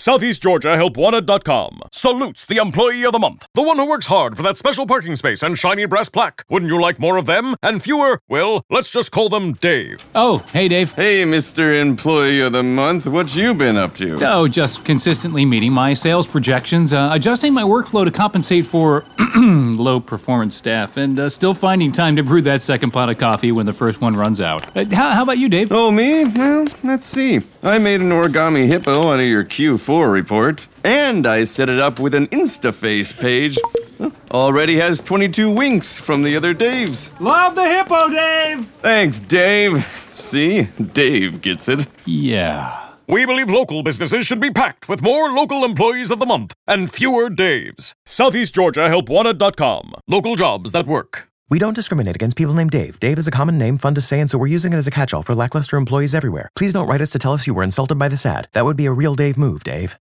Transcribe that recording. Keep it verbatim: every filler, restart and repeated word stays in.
Southeast Georgia Help Wanted dot com salutes the Employee of the Month, the one who works hard for that special parking space and shiny brass plaque. Wouldn't you like more of them and fewer? Well, let's just call them Dave. Oh, hey, Dave. Hey, Mister Employee of the Month, what you been up to? Oh, just consistently meeting my sales projections, uh, adjusting my workflow to compensate for low-performance staff, and uh, still finding time to brew that second pot of coffee when the first one runs out. Uh, how, how about you, Dave? Oh, me? Well, let's see. I made an origami hippo out of your Q four report, and I set it up with an InstaFace page. Already has twenty-two winks from the other Daves. Love the hippo, Dave! Thanks, Dave. See? Dave gets it. Yeah. We believe local businesses should be packed with more local employees of the month and fewer Daves. Southeast Georgia Help Wanted dot com. Local jobs that work. We don't discriminate against people named Dave. Dave is a common name, fun to say, and so we're using it as a catch-all for lackluster employees everywhere. Please don't write us to tell us you were insulted by this ad. That would be a real Dave move, Dave.